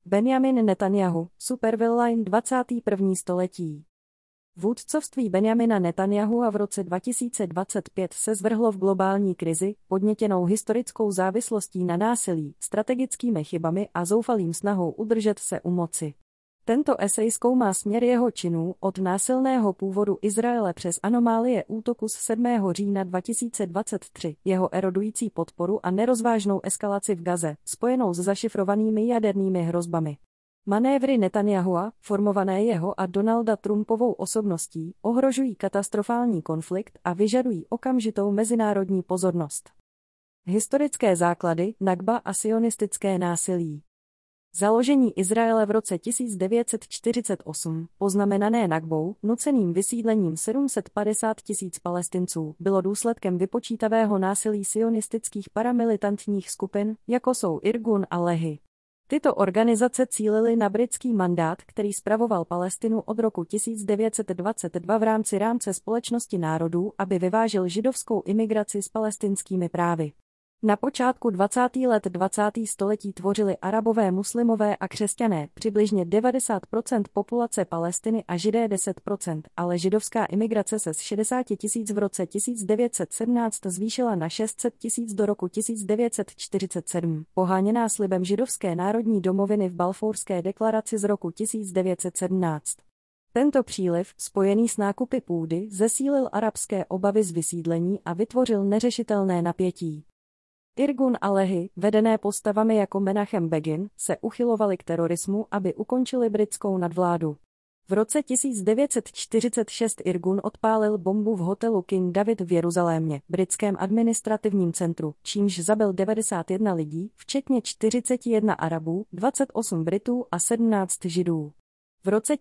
Benjamin Netanjahu, supervillain 21. století. Vůdcovství Benjamina Netanjahua v roce 2025 se zvrhlo v globální krizi, podnětěnou historickou závislostí na násilí, strategickými chybami a zoufalým snahou udržet se u moci. Tento esej zkoumá směr jeho činů od násilného původu Izraele přes anomálie útoku z 7. října 2023, jeho erodující podporu a nerozvážnou eskalaci v Gaze, spojenou s zašifrovanými jadernými hrozbami. Manévry Netanjahua, formované jeho a Donalda Trumpovou osobností, ohrožují katastrofální konflikt a vyžadují okamžitou mezinárodní pozornost. Historické základy, Nakba a sionistické násilí. Založení Izraele v roce 1948, poznamenané Nakbou, nuceným vysídlením 750 000 Palestinců, bylo důsledkem vypočítavého násilí sionistických paramilitantních skupin, jako jsou Irgun a Lehi. Tyto organizace cílily na britský mandát, který spravoval Palestinu od roku 1922 v rámce Společnosti národů, aby vyvážil židovskou imigraci s palestinskými právy. Na počátku 20. let 20. století tvořili Arabové, muslimové a křesťané, přibližně 90% populace Palestiny a Židé 10%, ale židovská imigrace se z 60 000 v roce 1917 zvýšila na 600 000 do roku 1947, poháněná slibem židovské národní domoviny v Balfourské deklaraci z roku 1917. Tento příliv, spojený s nákupy půdy, zesílil arabské obavy z vysídlení a vytvořil neřešitelné napětí. Irgun a Lehi, vedené postavami jako Menachem Begin, se uchylovali k terorismu, aby ukončili britskou nadvládu. V roce 1946 Irgun odpálil bombu v hotelu King David v Jeruzalémě, britském administrativním centru, čímž zabil 91 lidí, včetně 41 Arabů, 28 Britů a 17 Židů. V roce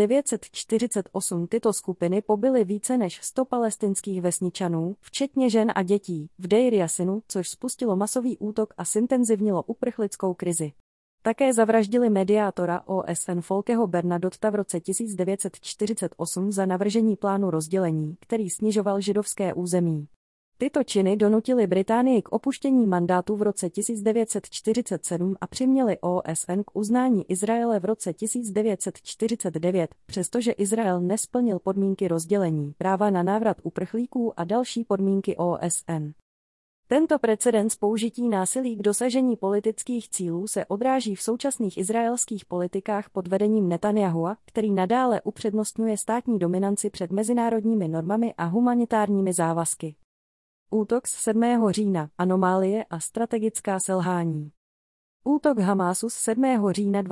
1948 tyto skupiny pobily více než 100 palestinských vesničanů, včetně žen a dětí, v Deir Yassinu, což spustilo masový útok a zintenzivnilo uprchlickou krizi. Také zavraždili mediátora OSN Folkeho Bernadotta v roce 1948 za navržení plánu rozdělení, který snižoval židovské území. Tyto činy donutily Británii k opuštění mandátu v roce 1947 a přiměly OSN k uznání Izraele v roce 1949, přestože Izrael nesplnil podmínky rozdělení, práva na návrat uprchlíků a další podmínky OSN. Tento precedens použití násilí k dosažení politických cílů se odráží v současných izraelských politikách pod vedením Netanjahua, který nadále upřednostňuje státní dominanci před mezinárodními normami a humanitárními závazky. Útok z 7. října, anomálie a strategická selhání. Útok Hamásu z 7. října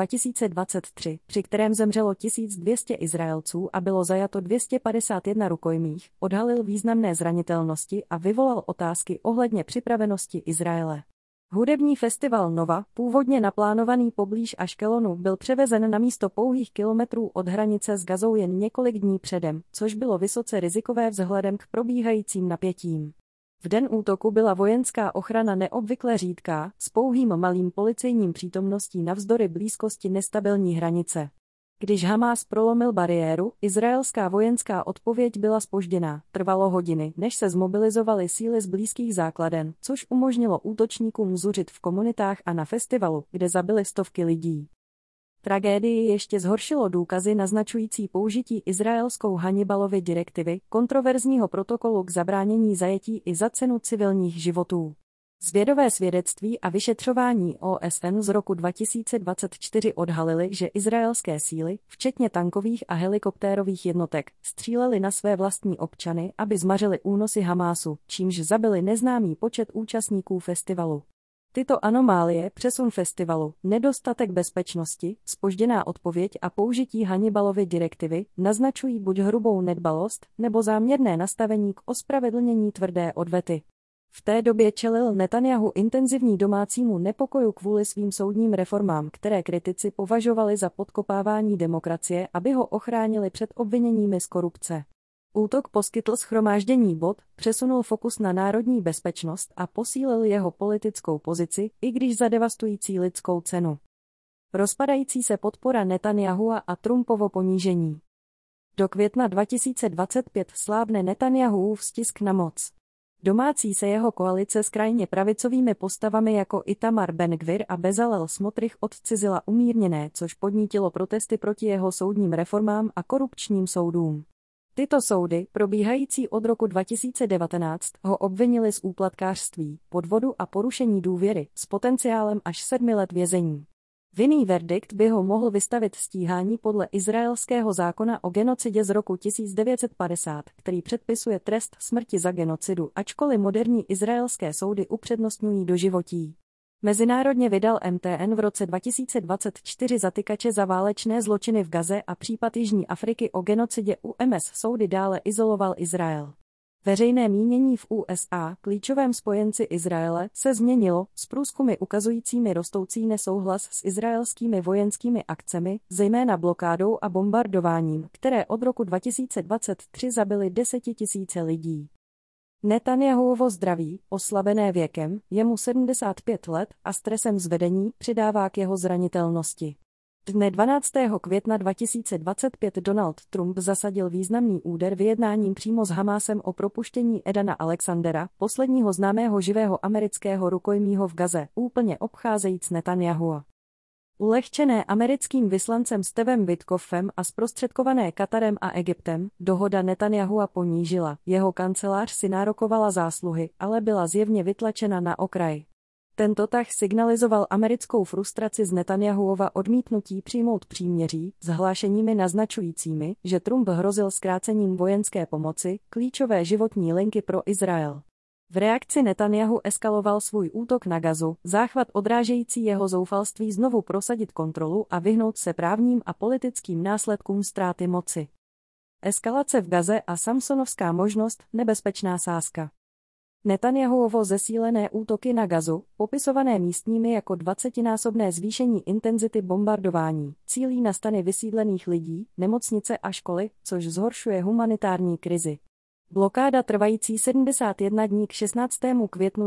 2023, při kterém zemřelo 1200 Izraelců a bylo zajato 251 rukojmích, odhalil významné zranitelnosti a vyvolal otázky ohledně připravenosti Izraele. Hudební festival Nova, původně naplánovaný poblíž Aškelonu, byl převezen na místo pouhých kilometrů od hranice s Gazou jen několik dní předem, což bylo vysoce rizikové vzhledem k probíhajícím napětím. V den útoku byla vojenská ochrana neobvykle řídká, s pouhým malým policejním přítomností navzdory blízkosti nestabilní hranice. Když Hamás prolomil bariéru, izraelská vojenská odpověď byla zpožděná, trvalo hodiny, než se zmobilizovaly síly z blízkých základen, což umožnilo útočníkům zuřit v komunitách a na festivalu, kde zabili stovky lidí. Tragédii ještě zhoršilo důkazy naznačující použití izraelskou Hannibalovy direktivy, kontroverzního protokolu k zabránění zajetí i za cenu civilních životů. Zvědové svědectví a vyšetřování OSN z roku 2024 odhalily, že izraelské síly, včetně tankových a helikoptérových jednotek, střílely na své vlastní občany, aby zmařili únosy Hamásu, čímž zabili neznámý počet účastníků festivalu. Tyto anomálie, přesun festivalu, nedostatek bezpečnosti, zpožděná odpověď a použití Hannibalovy direktivy naznačují buď hrubou nedbalost, nebo záměrné nastavení k ospravedlnění tvrdé odvety. V té době čelil Netanjahu intenzivní domácímu nepokoju kvůli svým soudním reformám, které kritici považovali za podkopávání demokracie, aby ho ochránili před obviněními z korupce. Útok poskytl shromáždění bod, přesunul fokus na národní bezpečnost a posílil jeho politickou pozici, i když za devastující lidskou cenu. Rozpadající se podpora Netanjahua a Trumpovo ponížení. Do května 2025 slábne Netanjahuův stisk na moc. Domácí se jeho koalice s krajně pravicovými postavami jako Itamar Ben-Gvir a Bezalel Smotrich odcizila umírněné, což podnítilo protesty proti jeho soudním reformám a korupčním soudům. Tyto soudy, probíhající od roku 2019, ho obvinili z úplatkářství, podvodu a porušení důvěry, s potenciálem až 7 let vězení. Vinný verdikt by ho mohl vystavit stíhání podle izraelského zákona o genocidě z roku 1950, který předpisuje trest smrti za genocidu, ačkoliv moderní izraelské soudy upřednostňují doživotí. Mezinárodně vydal MTN v roce 2024 zatykače za válečné zločiny v Gaze a případ Jižní Afriky o genocidě UMS soudy dále izoloval Izrael. Veřejné mínění v USA, klíčovém spojenci Izraele, se změnilo, s průzkumy ukazujícími rostoucí nesouhlas s izraelskými vojenskými akcemi, zejména blokádou a bombardováním, které od roku 2023 zabily 10 000 lidí. Netanjahuovo zdraví, oslabené věkem, je mu 75 let a stresem z vedení, přidává k jeho zranitelnosti. Dne 12. května 2025 Donald Trump zasadil významný úder vyjednáním přímo s Hamásem o propuštění Edana Alexandera, posledního známého živého amerického rukojmího v Gaze, úplně obcházejíc Netanyahua. Ulehčené americkým vyslancem Stevem Witkoffem a zprostředkované Katarem a Egyptem, dohoda Netanyahua ponížila, jeho kancelář si nárokovala zásluhy, ale byla zjevně vytlačena na okraj. Tento tah signalizoval americkou frustraci z Netanjahuova odmítnutí přijmout příměří, s hlášeními naznačujícími, že Trump hrozil zkrácením vojenské pomoci, klíčové životní linky pro Izrael. V reakci Netanjahu eskaloval svůj útok na Gazu, záchvat odrážející jeho zoufalství znovu prosadit kontrolu a vyhnout se právním a politickým následkům ztráty moci. Eskalace v Gaze a samsonovská možnost, nebezpečná sázka. Netanjahuovo zesílené útoky na Gazu, popisované místními jako 20násobné zvýšení intenzity bombardování, cílí na stany vysídlených lidí, nemocnice a školy, což zhoršuje humanitární krizi. Blokáda trvající 71 dní k 16. květnu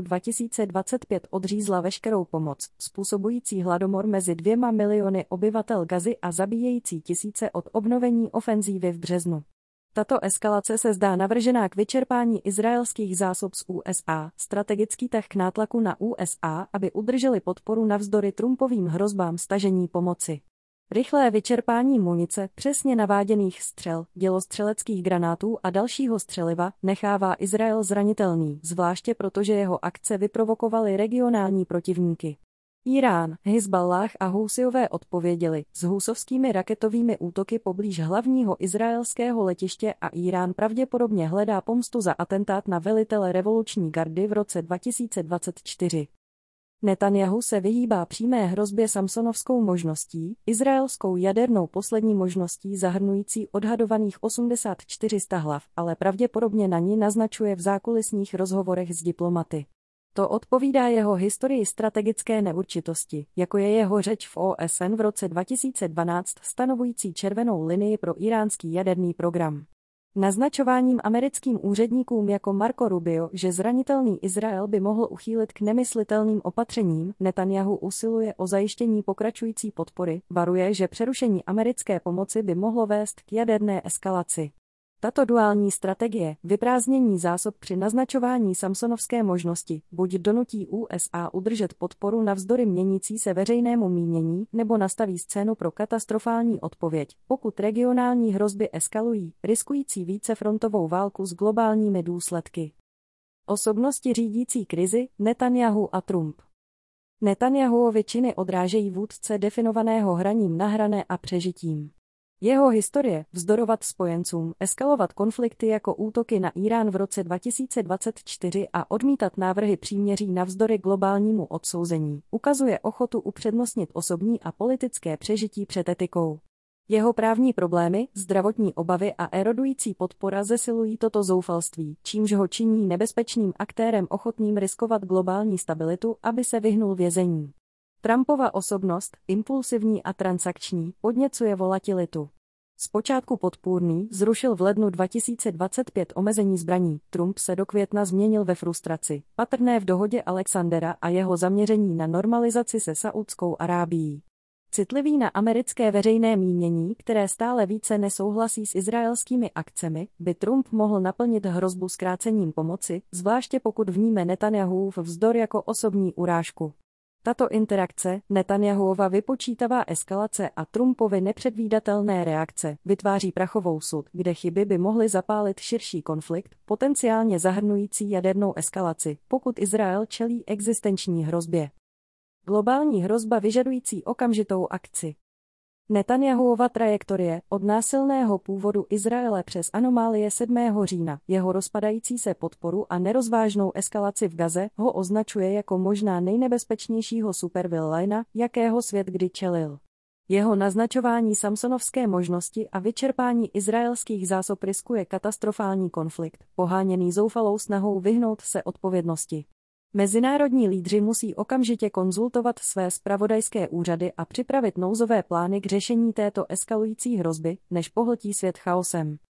2025 odřízla veškerou pomoc, způsobující hladomor mezi 2 miliony obyvatel Gazy a zabíjející tisíce od obnovení ofenzívy v březnu. Tato eskalace se zdá navržená k vyčerpání izraelských zásob z USA, strategický tah k nátlaku na USA, aby udrželi podporu navzdory Trumpovým hrozbám stažení pomoci. Rychlé vyčerpání munice, přesně naváděných střel, dělostřeleckých granátů a dalšího střeliva nechává Izrael zranitelný, zvláště protože jeho akce vyprovokovaly regionální protivníky. Irán, Hizballáh a Húsiové odpověděli s húsovskými raketovými útoky poblíž hlavního izraelského letiště a Irán pravděpodobně hledá pomstu za atentát na velitele revoluční gardy v roce 2024. Netanjahu se vyhýbá přímé hrozbě samsonovskou možností, izraelskou jadernou poslední možností zahrnující odhadovaných 8400 hlav, ale pravděpodobně na ní naznačuje v zákulisních rozhovorech s diplomaty. To odpovídá jeho historii strategické neurčitosti, jako je jeho řeč v OSN v roce 2012 stanovující červenou linii pro iránský jaderný program. Naznačováním americkým úředníkům jako Marco Rubio, že zranitelný Izrael by mohl uchýlit k nemyslitelným opatřením, Netanjahu usiluje o zajištění pokračující podpory, varuje, že přerušení americké pomoci by mohlo vést k jaderné eskalaci. Tato duální strategie, vyprázdnění zásob při naznačování samsonovské možnosti, buď donutí USA udržet podporu navzdory měnící se veřejnému mínění, nebo nastaví scénu pro katastrofální odpověď, pokud regionální hrozby eskalují, riskující vícefrontovou válku s globálními důsledky. Osobnosti řídící krizi, Netanjahu a Trump. Netanjahuovy činy odrážejí vůdce definovaného hraním na hrané a přežitím. Jeho historie, vzdorovat spojencům, eskalovat konflikty jako útoky na Irán v roce 2024 a odmítat návrhy příměří navzdory globálnímu odsouzení, ukazuje ochotu upřednostnit osobní a politické přežití před etikou. Jeho právní problémy, zdravotní obavy a erodující podpora zesilují toto zoufalství, čímž ho činí nebezpečným aktérem ochotným riskovat globální stabilitu, aby se vyhnul vězení. Trumpova osobnost, impulsivní a transakční, podněcuje volatilitu. Zpočátku podpůrný, zrušil v lednu 2025 omezení zbraní, Trump se do května změnil ve frustraci, patrné v dohodě Alexandera a jeho zaměření na normalizaci se Saúdskou Arábií. Citlivý na americké veřejné mínění, které stále více nesouhlasí s izraelskými akcemi, by Trump mohl naplnit hrozbu zkrácením pomoci, zvláště pokud vníme Netanjahův vzdor jako osobní urážku. Tato interakce, Netanjahuova vypočítavá eskalace a Trumpovy nepředvídatelné reakce vytváří prachovou sud, kde chyby by mohly zapálit širší konflikt, potenciálně zahrnující jadernou eskalaci, pokud Izrael čelí existenční hrozbě. Globální hrozba vyžadující okamžitou akci. Netanjahuova trajektorie od násilného původu Izraele přes anomálie 7. října, jeho rozpadající se podporu a nerozvážnou eskalaci v Gaze ho označuje jako možná nejnebezpečnějšího supervillaina, jakého svět kdy čelil. Jeho naznačování samsonovské možnosti a vyčerpání izraelských zásob riskuje katastrofální konflikt, poháněný zoufalou snahou vyhnout se odpovědnosti. Mezinárodní lídři musí okamžitě konzultovat své zpravodajské úřady a připravit nouzové plány k řešení této eskalující hrozby, než pohltí svět chaosem.